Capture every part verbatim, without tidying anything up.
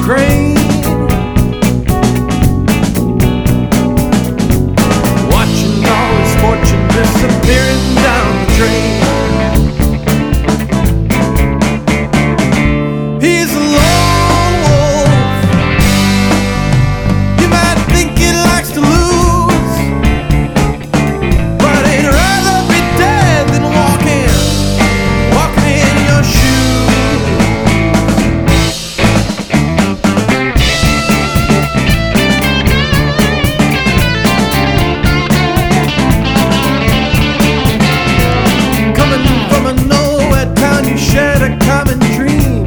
grain, watching all his fortune disappearing down the drain. He's a lone wolf. You might think he likes to lose, but he'd rather be dead than walking, walking in your shoes. Coming from a nowhere town, you shared a common dream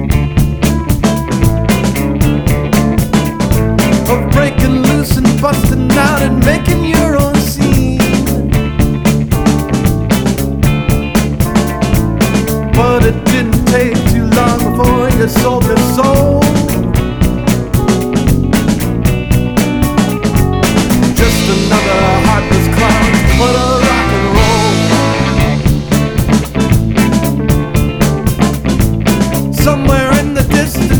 of breaking loose and busting out and making your own scene. But it didn't take too long before you sold your soul. Just another heartless clown, but a rock and roll. Somewhere in the distance